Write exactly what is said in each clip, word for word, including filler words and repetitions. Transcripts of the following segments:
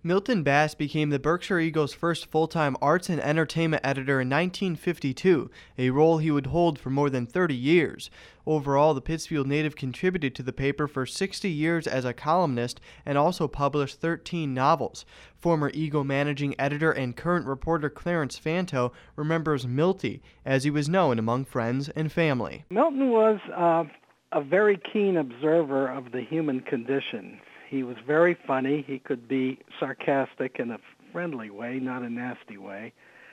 Milton Bass became the Berkshire Eagle's first full-time arts and entertainment editor in nineteen fifty-two, a role he would hold for more than thirty years. Overall, the Pittsfield native contributed to the paper for sixty years as a columnist and also published thirteen novels. Former Eagle managing editor and current reporter Clarence Fanto remembers Milty, as he was known among friends and family. Milton was uh, a very keen observer of the human condition. He was very funny. He could be sarcastic in a friendly way, not a nasty way.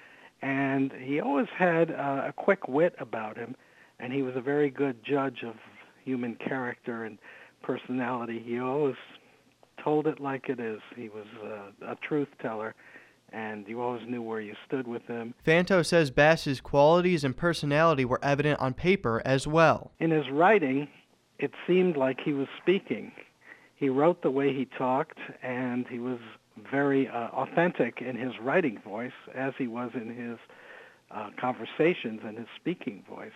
And he always had uh, a quick wit about him, and he was a very good judge of human character and personality. He always told it like it is. He was uh, a truth teller, and you always knew where you stood with him. Fanto says Bass's qualities and personality were evident on paper as well. In his writing, it seemed like he was speaking. He wrote the way he talked, and he was very uh, authentic in his writing voice as he was in his uh, conversations and his speaking voice.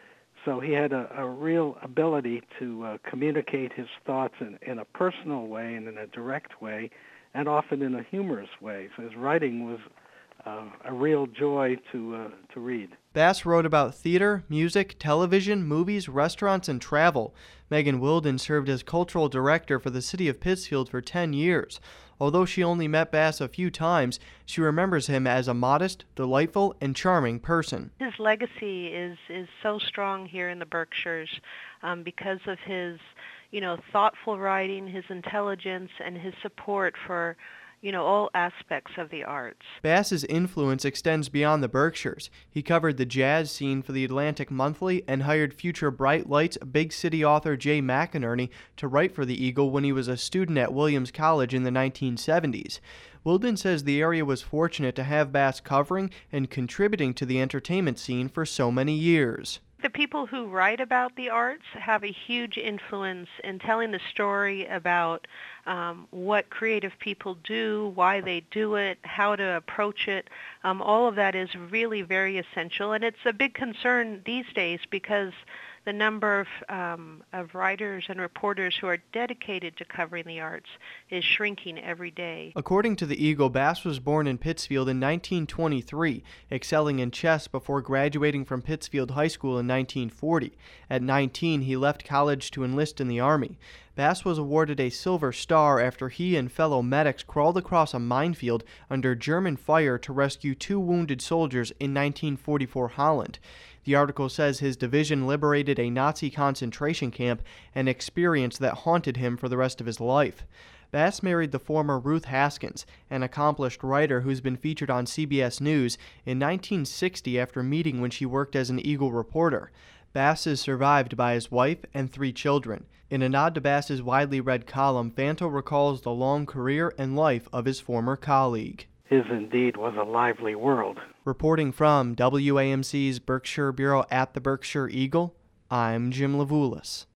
So he had a, a real ability to uh, communicate his thoughts in, in a personal way and in a direct way, and often in a humorous way. So his writing was uh, a real joy to uh, to read. Bass wrote about theater, music, television, movies, restaurants, and travel. Megan Wilden served as cultural director for the city of Pittsfield for ten years. Although she only met Bass a few times, she remembers him as a modest, delightful, and charming person. His legacy is, is so strong here in the Berkshires um, because of his, you know, thoughtful writing, his intelligence, and his support for you know, all aspects of the arts. Bass's influence extends beyond the Berkshires. He covered the jazz scene for the Atlantic Monthly and hired future Bright Lights big city author Jay McInerney to write for the Eagle when he was a student at Williams College in the nineteen seventies. Wilden says the area was fortunate to have Bass covering and contributing to the entertainment scene for so many years. The people who write about the arts have a huge influence in telling the story about um, what creative people do, why they do it, how to approach it. Um, all of that is really very essential, and it's a big concern these days because the number of, um, of writers and reporters who are dedicated to covering the arts is shrinking every day. According to the Eagle, Bass was born in Pittsfield in nineteen twenty-three, excelling in chess before graduating from Pittsfield High School in nineteen forty. At nineteen, he left college to enlist in the Army. Bass was awarded a Silver Star after he and fellow medics crawled across a minefield under German fire to rescue two wounded soldiers in nineteen forty-four Holland. The article says his division liberated a Nazi concentration camp, an experience that haunted him for the rest of his life. Bass married the former Ruth Haskins, an accomplished writer who's been featured on C B S News, in nineteen sixty after meeting when she worked as an Eagle reporter. Bass is survived by his wife and three children. In a nod to Bass's widely read column, Fanto recalls the long career and life of his former colleague. His indeed was a lively world. Reporting from W A M C's Berkshire Bureau at the Berkshire Eagle, I'm Jim Levulis.